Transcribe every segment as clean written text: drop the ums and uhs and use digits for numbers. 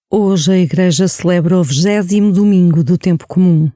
Hoje a Igreja celebra o 20º domingo do tempo comum.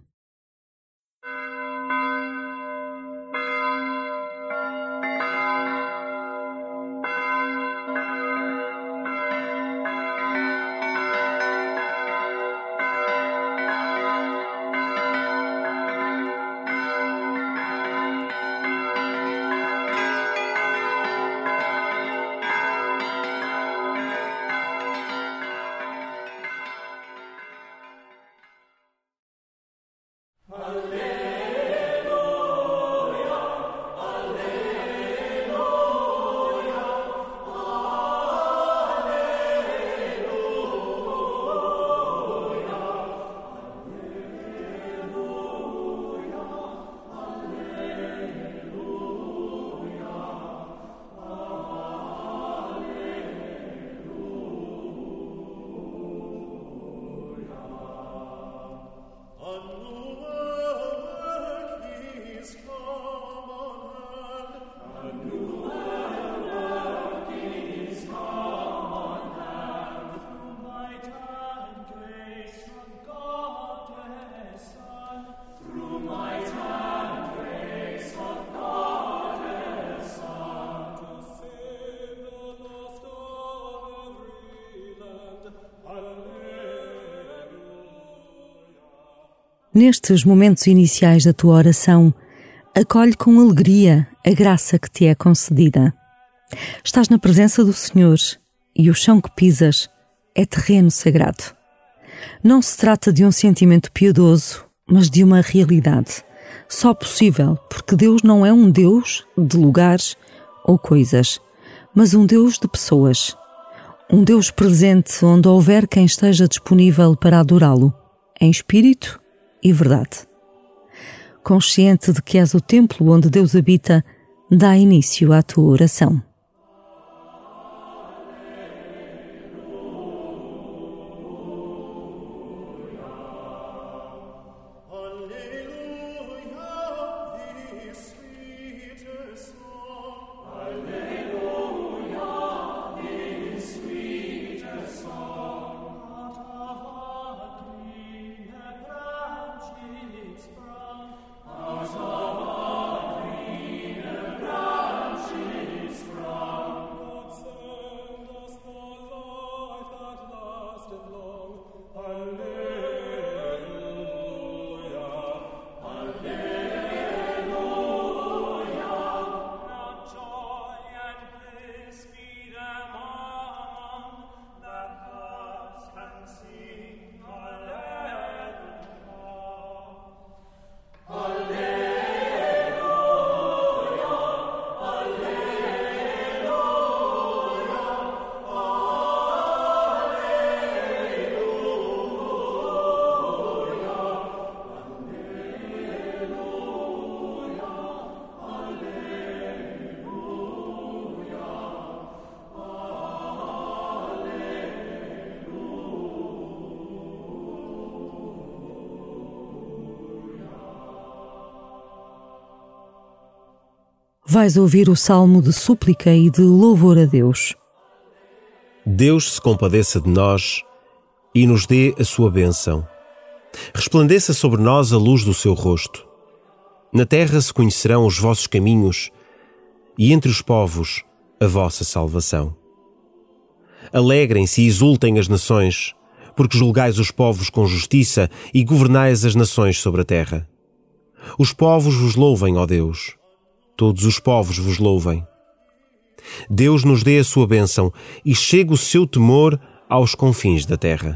Nestes momentos iniciais da tua oração, acolhe com alegria a graça que te é concedida. Estás na presença do Senhor e o chão que pisas é terreno sagrado. Não se trata de um sentimento piedoso, mas de uma realidade, só possível porque Deus não é um Deus de lugares ou coisas, mas um Deus de pessoas. Um Deus presente onde houver quem esteja disponível para adorá-lo, em espírito e verdade. Consciente de que és o templo onde Deus habita, dá início à tua oração. Vais ouvir o salmo de súplica e de louvor a Deus. Deus se compadeça de nós e nos dê a sua bênção. Resplandeça sobre nós a luz do seu rosto. Na terra se conhecerão os vossos caminhos e entre os povos a vossa salvação. Alegrem-se e exultem as nações, porque julgais os povos com justiça e governais as nações sobre a terra. Os povos vos louvem, ó Deus. Todos os povos vos louvem. Deus nos dê a sua bênção e chegue o seu temor aos confins da terra.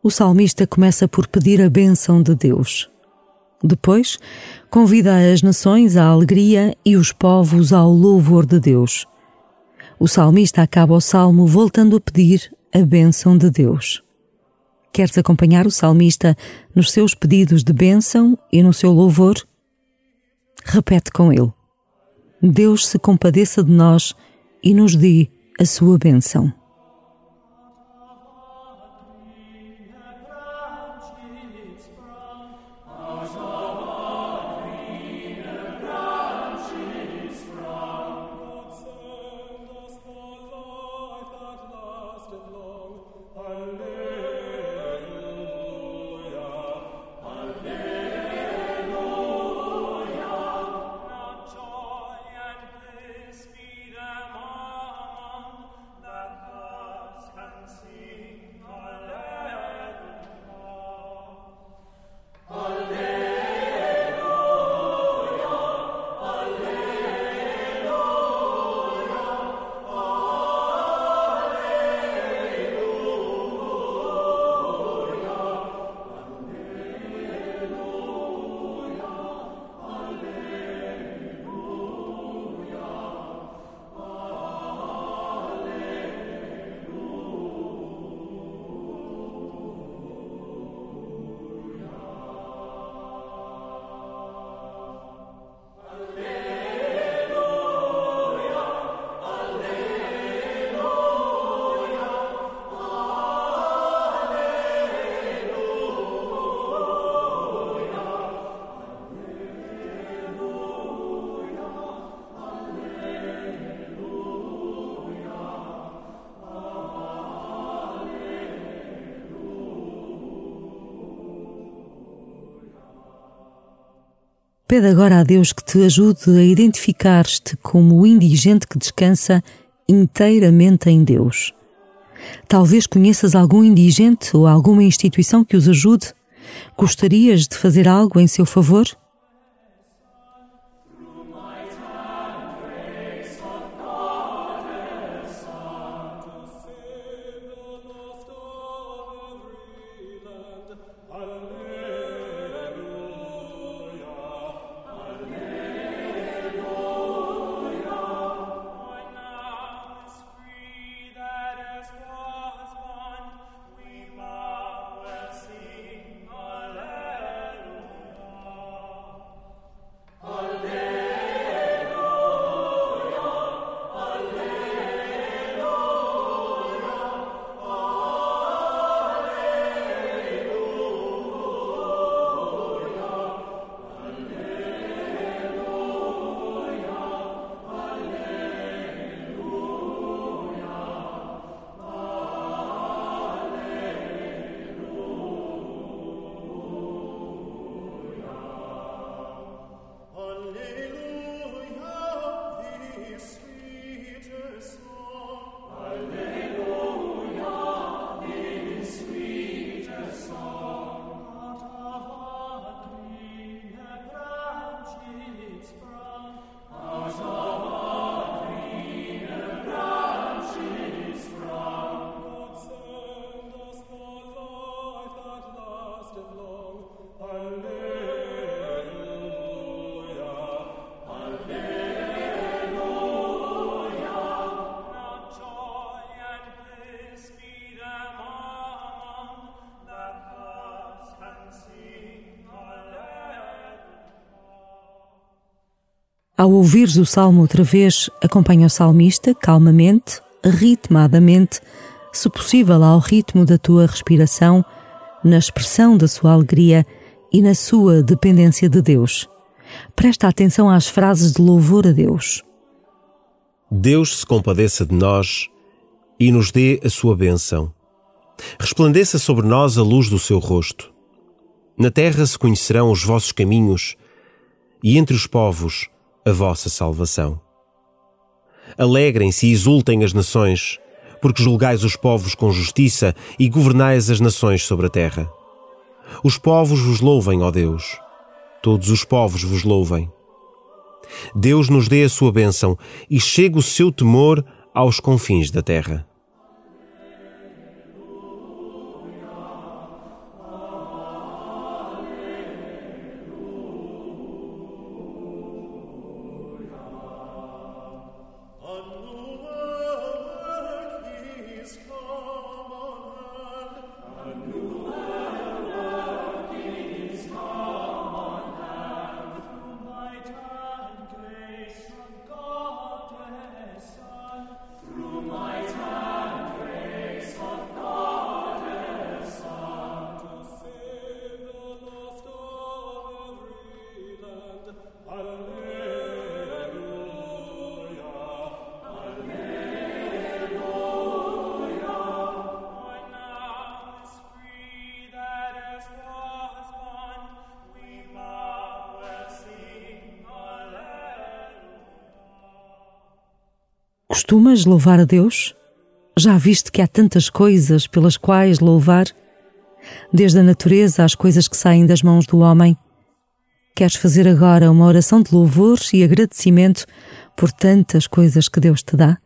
O salmista começa por pedir a bênção de Deus. Depois, convida as nações à alegria e os povos ao louvor de Deus. O salmista acaba o salmo voltando a pedir a bênção de Deus. Queres acompanhar o salmista nos seus pedidos de bênção e no seu louvor? Repete com ele: Deus se compadeça de nós e nos dê a sua bênção. Pede agora a Deus que te ajude a identificar-te como o indigente que descansa inteiramente em Deus. Talvez conheças algum indigente ou alguma instituição que os ajude. Gostarias de fazer algo em seu favor? Ao ouvires o salmo outra vez, acompanha o salmista calmamente, ritmadamente, se possível ao ritmo da tua respiração, na expressão da sua alegria e na sua dependência de Deus. Presta atenção às frases de louvor a Deus. Deus se compadeça de nós e nos dê a sua bênção. Resplandeça sobre nós a luz do seu rosto. Na terra se conhecerão os vossos caminhos e entre os povos a vossa salvação. Alegrem-se e exultem as nações, porque julgais os povos com justiça e governais as nações sobre a terra. Os povos vos louvem, ó Deus. Todos os povos vos louvem. Deus nos dê a sua bênção e chegue o seu temor aos confins da terra. Costumas louvar a Deus? Já viste que há tantas coisas pelas quais louvar? Desde a natureza às coisas que saem das mãos do homem. Queres fazer agora uma oração de louvor e agradecimento por tantas coisas que Deus te dá?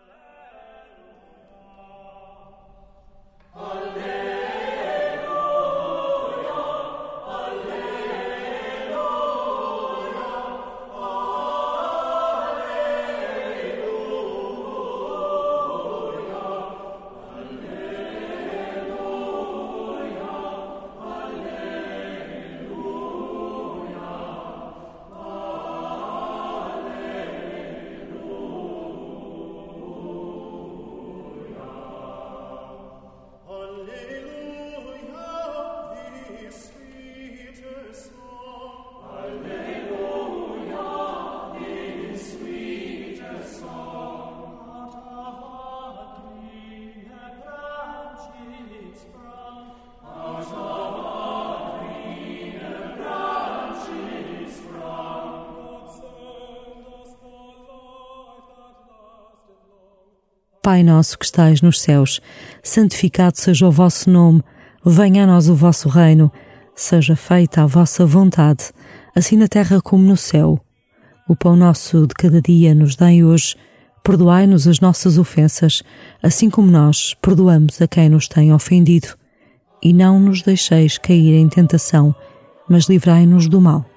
Pai nosso que estais nos céus, santificado seja o vosso nome, venha a nós o vosso reino, seja feita a vossa vontade, assim na terra como no céu. O pão nosso de cada dia nos dai hoje, perdoai-nos as nossas ofensas, assim como nós perdoamos a quem nos tem ofendido. E não nos deixeis cair em tentação, mas livrai-nos do mal.